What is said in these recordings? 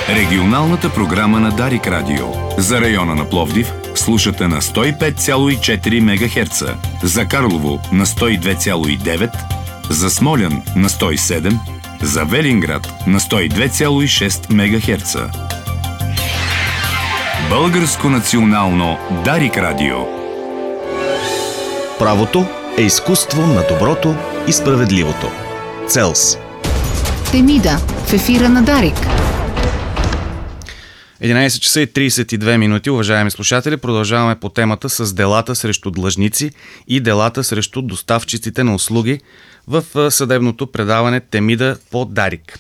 Регионалната програма на Дарик Радио. За района на Пловдив слушате на 105,4 МГц, за Карлово на 102,9, за Смолян на 107, за Велинград на 102,6 МГц. Българско национално Дарик Радио. Правото е изкуство на доброто и справедливото. Целс. Темида в ефира на Дарик. 11 часа и 32 минути, уважаеми слушатели. Продължаваме по темата с делата срещу длъжници и делата срещу доставчиците на услуги в съдебното предаване Темида по Дарик.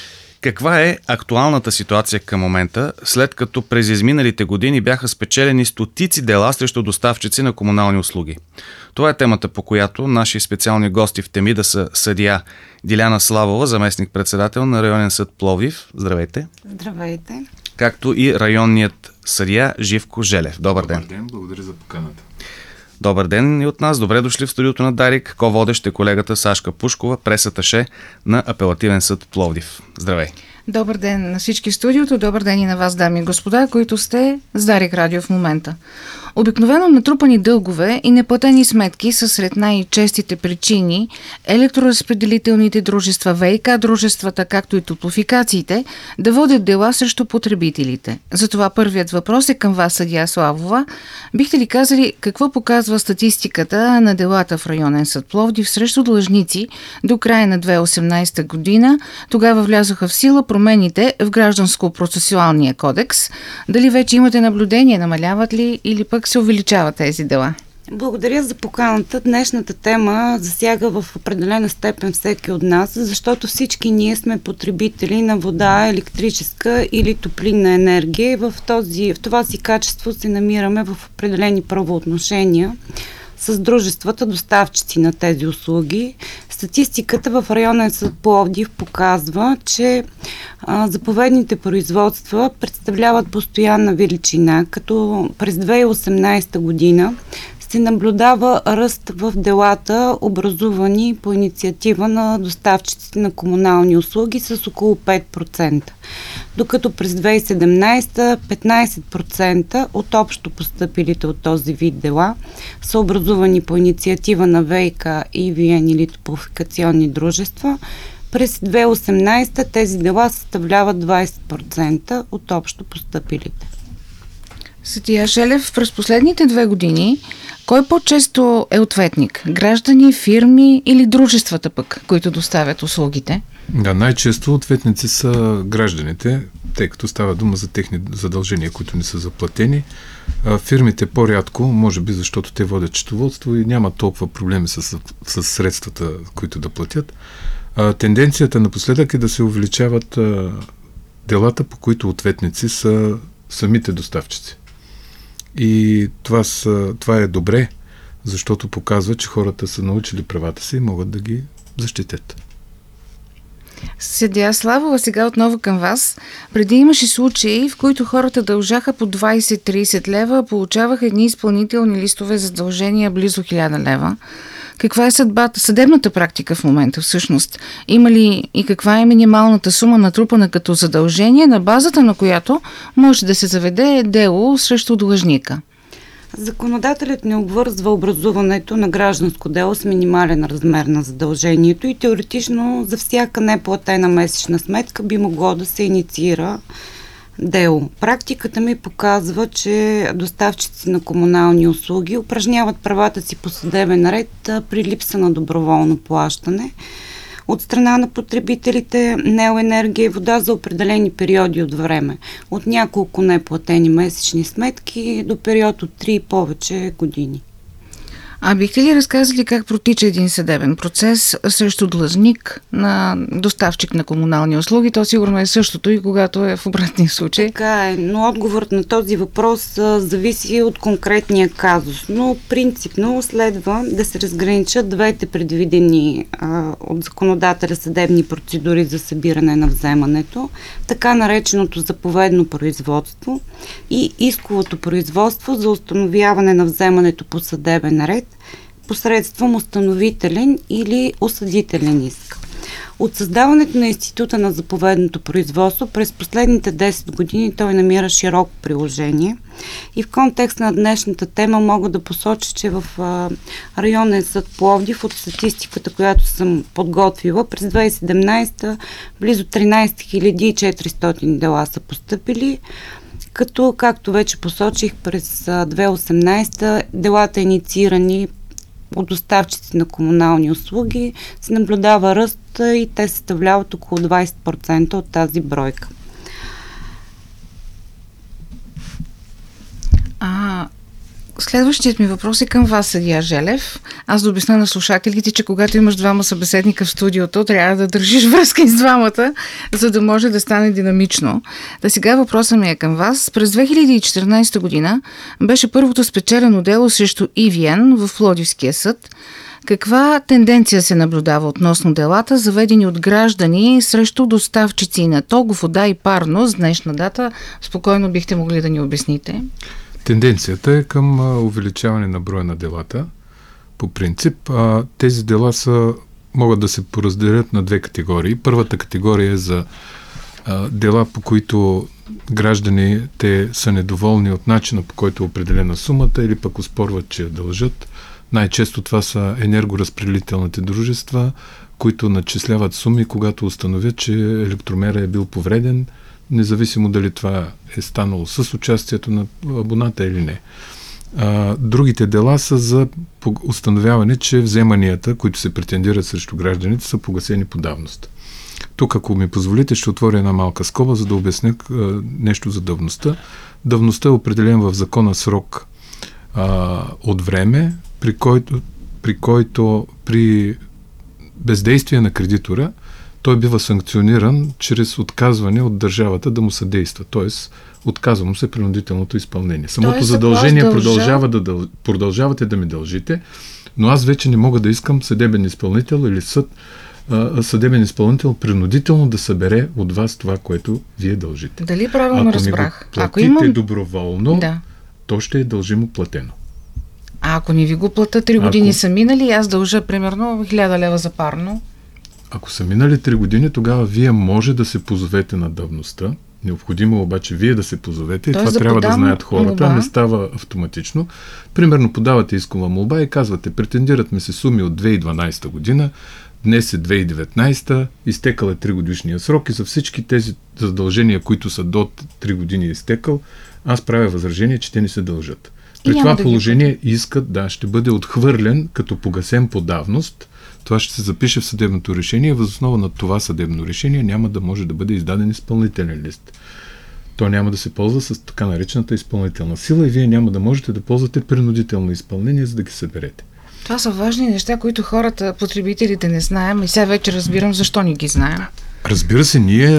Каква е актуалната ситуация към момента, след като през изминалите години бяха спечелени стотици дела срещу доставчици на комунални услуги? Това е темата, по която наши специални гости в Темида са съдия Диляна Славова, заместник-председател на районен съд Пловдив. Здравейте. Здравейте. Както и районният съдия Живко Желев. Добър ден. Добър ден, благодаря за поканата. Добър ден и от нас. Добре дошли в студиото на Дарик. Ко-водещ е колегата Сашка Пушкова, пресаташе на Апелативен съд Пловдив. Здравей. Добър ден на всички в студиото, добър ден и на вас, дами и господа, които сте с Дарик Радио в момента. Обикновено натрупани дългове и неплатени сметки са сред най-честите причини електроразпределителните дружества, ВиК дружествата, както и топлофикациите, да водят дела срещу потребителите. Затова първият въпрос е към вас, съдия Славова. Бихте ли казали какво показва статистиката на делата в районен съд Пловдив срещу длъжници до края на 2018 година? Тогава влязоха в сила промените в Гражданско-процесуалния кодекс. Дали вече имате наблюдение, намаляват ли или пък се увеличават тези дела? Благодаря за поканата. Днешната тема засяга в определена степен всеки от нас, защото всички ние сме потребители на вода, електрическа или топлинна енергия. В това си качество се намираме в определени правоотношения с дружествата, доставчици на тези услуги. Статистиката в районен съд Пловдив показва, че заповедните производства представляват постоянна величина, като през 2018 година се наблюдава ръст в делата, образувани по инициатива на доставчиците на комунални услуги с около 5%. Докато през 2017 15% от общо постъпилите от този вид дела са образувани по инициатива на ВиК, ЕВН или топлофикационни дружества. През 2018 тези дела съставляват 20% от общо постъпилите. Съдия Желев, през последните 2 години кой по-често е ответник? Граждани, фирми или дружествата пък, които доставят услугите? Да, най-често ответници са гражданите, тъй като става дума за техни задължения, които не са заплатени. Фирмите по-рядко, може би защото те водят счетоводство и нямат толкова проблеми с средствата, които да платят. Тенденцията напоследък е да се увеличават делата, по които ответници са самите доставчици. И това е добре, защото показва, че хората са научили правата си и могат да ги защитят. Съдия Славова, сега отново към вас. Преди имаше случаи, в които хората дължаха по 20-30 лева, получаваха едни изпълнителни листове задължения близо 1000 лева. Каква е съдебната практика в момента всъщност? Има ли и каква е минималната сума натрупана като задължение, на базата на която може да се заведе дело срещу длъжника? Законодателят не обвързва образуването на гражданско дело с минимален размер на задължението и теоретично за всяка неплатена месечна сметка би могло да се инициира дело. Практиката ми показва, че доставчици на комунални услуги упражняват правата си по съдебен ред при липса на доброволно плащане от страна на потребителите на електроенергия и вода за определени периоди от време. От няколко неплатени месечни сметки до период от 3 и повече години. А бихте ли разказали как протича един съдебен процес срещу длъжник на доставчик на комунални услуги? То сигурно е същото и когато е в обратния случай. Така е, но отговорът на този въпрос зависи от конкретния казус. Но принципно следва да се разграничат двете предвидени от законодателя съдебни процедури за събиране на вземането, така нареченото заповедно производство и исковото производство за установяване на вземането по съдебен ред посредством установителен или осъдителен иск. От създаването на Института на заповедното производство през последните 10 години той намира широко приложение. И в контекст на днешната тема мога да посоча, че в районен съд Пловдив от статистиката, която съм подготвила, през 2017 близо 13 400 дела са постъпили, като, както вече посочих, през 2018 делата инициирани от доставчици на комунални услуги се наблюдава ръст и те съставляват около 20% от тази бройка. Следващият ми въпрос е към вас, съдия Желев. Аз да обясня на слушателите, че когато имаш двама събеседника в студиото, трябва да държиш връзка и с двамата, за да може да стане динамично. Сега въпросът ми е към вас. През 2014 година беше първото спечелено дело срещу EVN в Пловдивския съд. Каква тенденция се наблюдава относно делата, заведени от граждани срещу доставчици на ток, вода и парно с днешна дата? Спокойно бихте могли да ни обясните. Тенденцията е към увеличаване на броя на делата. По принцип, тези дела могат да се поразделят на две категории. Първата категория е за дела, по които гражданите са недоволни от начина, по който е определена сумата, или пък оспорват, че я дължат. Най-често това са енергоразпределителните дружества, които начисляват суми, когато установят, че електромера е бил повреден, независимо дали това е станало с участието на абоната или не. Другите дела са за установяване, че вземанията, които се претендират срещу гражданите, са погасени по давност. Тук, ако ми позволите, ще отворя една малка скоба, за да обясня нещо за давността. Давността е определен в закона срок от време, при който при бездействие на кредитора той бива санкциониран чрез отказване от държавата да му съдейства. Тоест, отказва му се принудителното изпълнение. Самото задължение продължавате да ми дължите, но аз вече не мога да искам съдебен изпълнител или съдебен изпълнител принудително да събере от вас това, което вие дължите. Дали правилно разбрах? Ако ми го платите доброволно, то ще е дължимо платено. А ако не ви го плата 3 години са минали, аз дължа примерно 1000 лева за парно. Ако са минали 3 години, тогава вие може да се позовете на давността. Необходимо обаче вие да се позовете. И това трябва да знаят хората. Не става автоматично. Примерно подавате искова молба и казвате, претендират ми се суми от 2012 година, днес е 2019, изтекал е 3 годишния срок и за всички тези задължения, които са до 3 години изтекал, аз правя възражение, че те не се дължат. При това положение ще бъде отхвърлен като погасен по давност. Това ще се запише в съдебното решение и въз основа на това съдебно решение няма да може да бъде издаден изпълнителен лист. То няма да се ползва с така наречената изпълнителна сила и вие няма да можете да ползвате принудително изпълнение, за да ги съберете. Това са важни неща, които хората, потребителите не знаем и сега вече разбирам защо не ги знаем. Разбира се, ние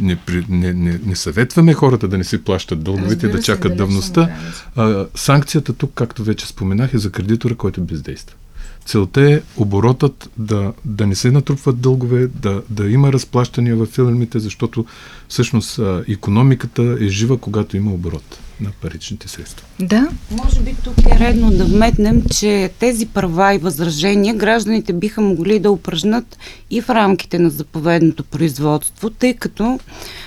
не съветваме хората да не си плащат дълговете, да чакат давността. Санкцията тук, както вече споменах, е за кредитора, който бездейства. Целта е оборотът да не се натрупват дългове, да има разплащания във фирмите, защото всъщност икономиката е жива, когато има оборот на паричните средства. Да. Може би тук е редно да вметнем, че тези права и възражения гражданите биха могли да упражнат и в рамките на заповедното производство, тъй като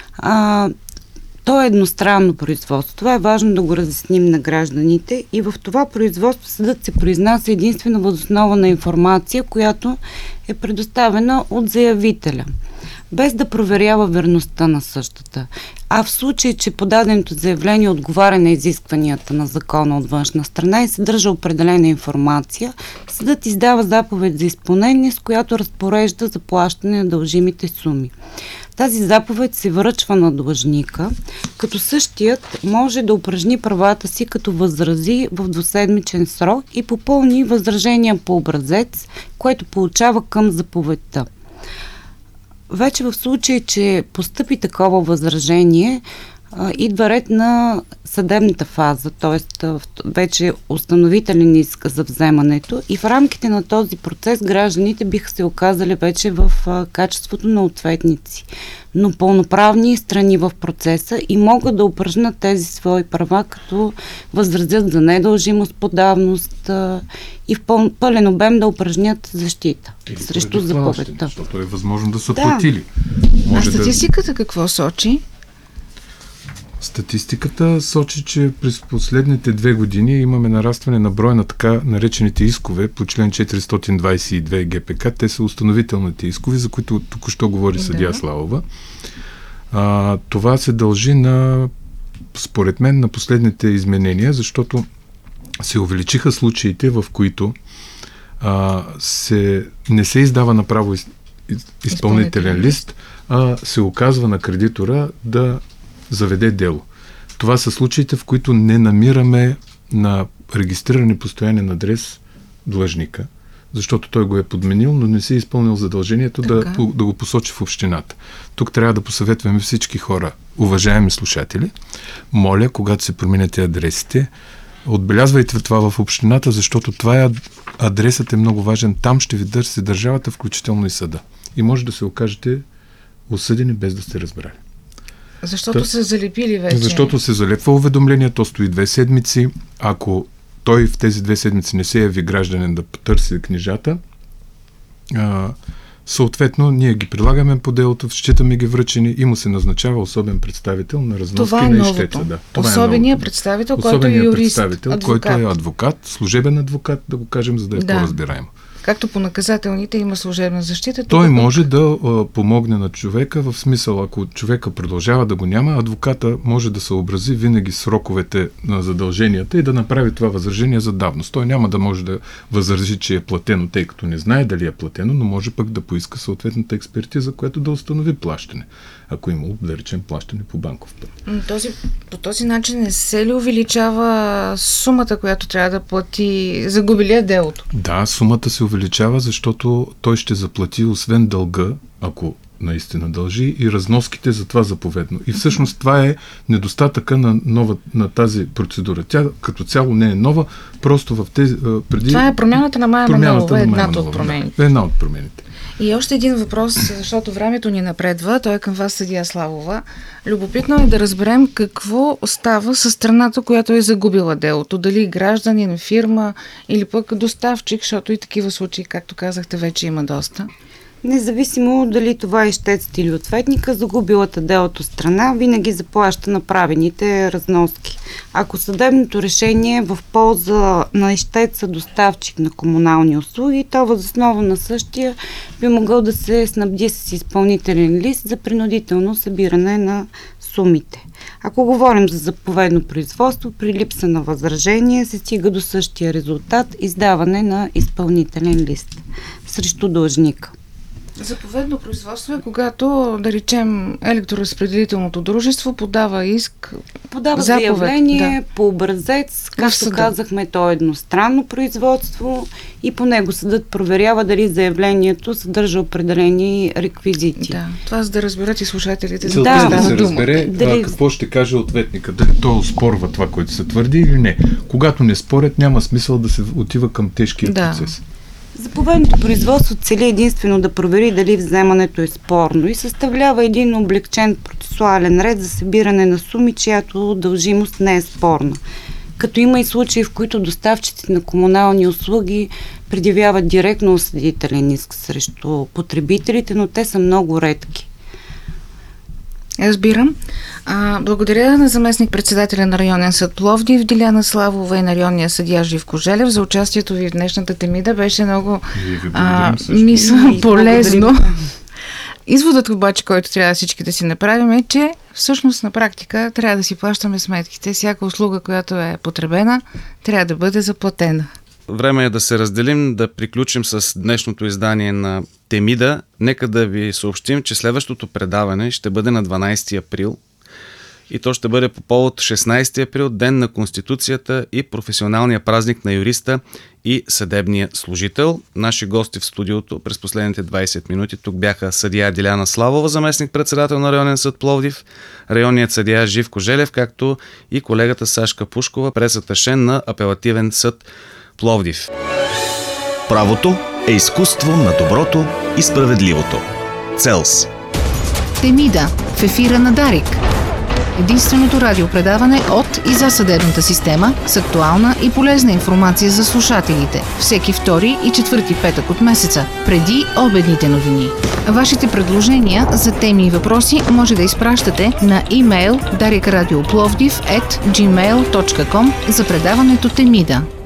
то е едностранно производство. Това е важно да го разясним на гражданите и в това производство съдът се произнася единствено въз основа на информация, която е предоставена от заявителя, без да проверява верността на същата. А в случай, че подаденото заявление отговаря на изискванията на закона от външна страна и съдържа определена информация, съдът издава заповед за изпълнение, с която разпорежда за плащане на дължимите суми. Тази заповед се връчва на длъжника, като същият може да упражни правата си, като възрази в двуседмичен срок и попълни възражения по образец, което получава към заповедта. Вече в случай, че постъпи такова възражение, идва ред на съдебната фаза, т.е. вече установителен иск за вземането, и в рамките на този процес гражданите биха се оказали вече в качеството на ответници, но пълноправни страни в процеса и могат да упражнят тези свои права, като възразят за недължимост по давност и в пълен обем да упражнят защита срещу заповедта. Защото е възможно да са платили. А статистиката какво сочи? Статистиката сочи, че през последните 2 години имаме нарастване на броя на така наречените искове по член 422 ГПК. Те са установителните искове, за които току-що говори съдия Славова. Това се дължи според мен, на последните изменения, защото се увеличиха случаите, в които не се издава направо изпълнителен лист, а се оказва на кредитора да заведе дело. Това са случаите, в които не намираме на регистриран и постоянен адрес длъжника, защото той го е подменил, но не си е изпълнил задължението да го посочи в общината. Тук трябва да посъветваме всички хора, уважаеми слушатели, моля, когато се променяте адресите, отбелязвайте това в общината, защото адресът е много важен. Там ще ви търси държавата, включително и съда. И може да се окажете осъдени без да сте разбрали. Защото са залепили вече. Защото се залепва уведомление, то стои 2 седмици. Ако той в тези 2 седмици не се яви гражданин да потърси книжата, съответно ние ги прилагаме по делото, считаме ги връчени и му се назначава особен представител на разноски на ищеца. Особеният представител, който е юрист, адвокат. Който е адвокат, служебен адвокат, да го кажем, за да е по-разбираемо. Както по наказателните има служебна защита. Той може да помогне на човека, в смисъл, ако човека продължава да го няма, адвоката може да съобрази винаги сроковете на задълженията и да направи това възражение за давност. Той няма да може да възрази, че е платено, тъй като не знае дали е платено, но може пък да поиска съответната експертиза, която да установи плащане, ако има, да речем, плащане по банков път. По този начин не се ли увеличава сумата, която трябва да плати загубилия делото? Да, сумата се увеличава, защото той ще заплати освен дълга, ако наистина дължи, и разноските за това заповедно. И всъщност това е недостатъка на тази процедура. Тя като цяло не е нова, просто в тези преди... Това е промяната на Мая Манолова, едната от промените. Една от промените. И още един въпрос, защото времето ни напредва, той е към вас, съдия Славова. Любопитно е да разберем какво става с страната, която е загубила делото. Дали гражданин, фирма или пък доставчик, защото и такива случаи, както казахте, вече има доста. Независимо дали това е ищецът или ответника, загубилата делото страна винаги заплаща направените разноски. Ако съдебното решение е в полза на ищеца, доставчик на комунални услуги, то въз основа на същия би могъл да се снабди с изпълнителен лист за принудително събиране на сумите. Ако говорим за заповедно производство, при липса на възражение се стига до същия резултат – издаване на изпълнителен лист срещу длъжника. Заповедно производство е когато, да речем, електроразпределителното дружество подава иск, подава заявление по образец, както казахме, то е едностранно производство и по него съдът проверява дали заявлението съдържа определени реквизити. Да, това за да разберат и слушателите. Целта е да се разбере какво ще каже ответника, дали той оспорва това, което се твърди или не. Когато не спорят, няма смисъл да се отива към тежкия процес. Заповедното производство цели единствено да провери дали вземането е спорно и съставлява един облекчен процесуален ред за събиране на суми, чиято дължимост не е спорна. Като има и случаи, в които доставчиците на комунални услуги предявяват директно осъдителен иск срещу потребителите, но те са много редки. Разбирам. Благодаря на заместник-председателя на районен съд Пловдив Диляна Славова и на районния съдия Живко Желев за участието ви в днешната Темида. Беше много полезно. Изводът обаче, който трябва всички да си направим, е, че всъщност на практика трябва да си плащаме сметките. Всяка услуга, която е потребена, трябва да бъде заплатена. Време е да се разделим, да приключим с днешното издание на Темида. Нека да ви съобщим, че следващото предаване ще бъде на 12 април и то ще бъде по повод 16 април, Ден на Конституцията и професионалния празник на юриста и съдебния служител. Наши гости в студиото през последните 20 минути тук бяха съдия Диляна Славова, заместник-председател на Районен съд Пловдив, районният съдия Живко Желев, както и колегата Сашка Пушкова, пресаташен на Апелативен съд Пловдив. Правото е изкуство на доброто и справедливото. Целс. Темида в ефира на Дарик. Единственото радиопредаване от и за съдебната система с актуална и полезна информация за слушателите. Всеки втори и четвърти петък от месеца, преди обедните новини. Вашите предложения за теми и въпроси може да изпращате на имейл darikradioplовдив@gmail.com за предаването Темида.